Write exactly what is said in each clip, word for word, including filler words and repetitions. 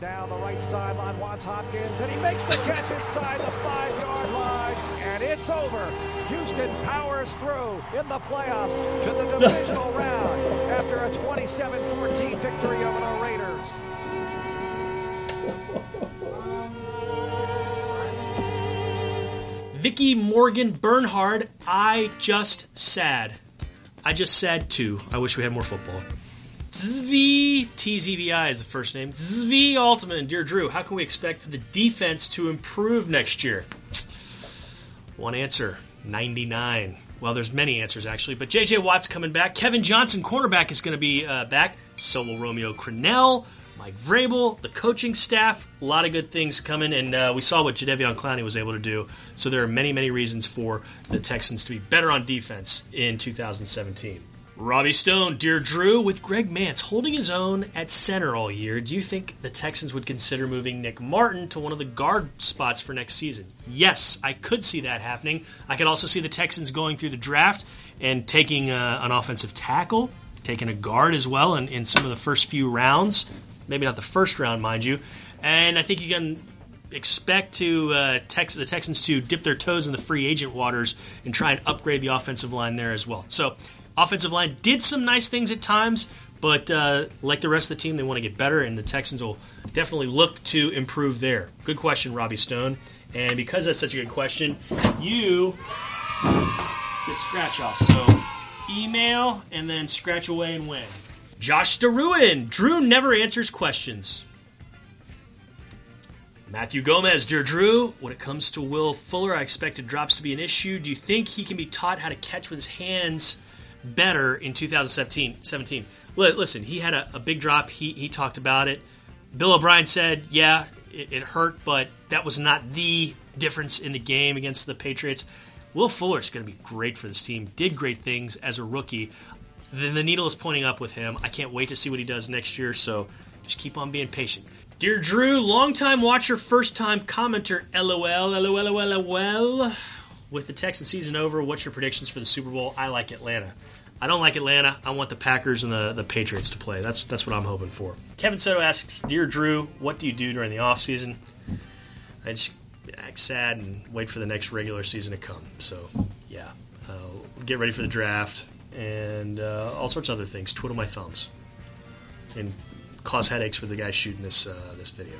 Down the right sideline, Watts Hopkins, and he makes the catch inside the five-yard line, and it's over. Houston powers through in the playoffs to the divisional round after a twenty-seven fourteen victory over the Raiders. Vicky Morgan Bernhard, I just sad. I just sad too. I wish we had more football. Zvi, T Z V I is the first name. Zvi Altman, dear Drew, how can we expect for the defense to improve next year? One answer, ninety-nine. Well, there's many answers actually, but J J Watt's coming back. Kevin Johnson, cornerback, is going to be uh, back. Solo Romeo Crennel, Mike Vrabel, the coaching staff, a lot of good things coming, and uh, we saw what Jadeveon Clowney was able to do. So there are many, many reasons for the Texans to be better on defense in two thousand seventeen. Robbie Stone, dear Drew, with Greg Mance holding his own at center all year, do you think the Texans would consider moving Nick Martin to one of the guard spots for next season? Yes, I could see that happening. I could also see the Texans going through the draft and taking uh, an offensive tackle, taking a guard as well in, in some of the first few rounds. Maybe not the first round, mind you. And I think you can expect to uh, Tex- the Texans to dip their toes in the free agent waters and try and upgrade the offensive line there as well. So, offensive line did some nice things at times, but uh, like the rest of the team, they want to get better, and the Texans will definitely look to improve there. Good question, Robbie Stone. And because that's such a good question, you get scratch off. So email and then scratch away and win. Josh DeRuin. Drew never answers questions. Matthew Gomez, dear Drew, when it comes to Will Fuller, I expected drops to be an issue. Do you think he can be taught how to catch with his hands better in two thousand seventeen? Listen, he had a, a big drop. He he talked about it. Bill O'Brien said, yeah, it, it hurt, but that was not the difference in the game against the Patriots. Will Fuller's going to be great for this team. Did great things as a rookie. The, the needle is pointing up with him. I can't wait to see what he does next year, so just keep on being patient. Dear Drew, longtime watcher, first-time commenter, LOL, LOL, LOL. With the Texan season over, what's your predictions for the Super Bowl? I like Atlanta. I don't like Atlanta. I want the Packers and the, the Patriots to play. That's that's what I'm hoping for. Kevin Soto asks, Dear Drew, what do you do during the offseason? I just act sad and wait for the next regular season to come. So, yeah. Uh, get ready for the draft and uh, all sorts of other things. Twiddle my thumbs. And cause headaches for the guy shooting this, uh, this video.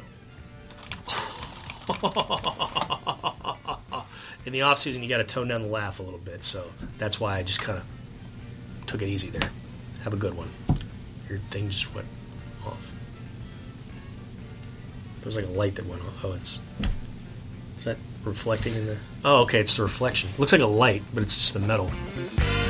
In the offseason, you got to tone down the laugh a little bit, so that's why I just kind of took it easy there. Have a good one. Your thing just went off. There's like a light that went off. Oh, it's... Is that reflecting in the... Oh, okay, it's the reflection. Looks like a light, but it's just the metal.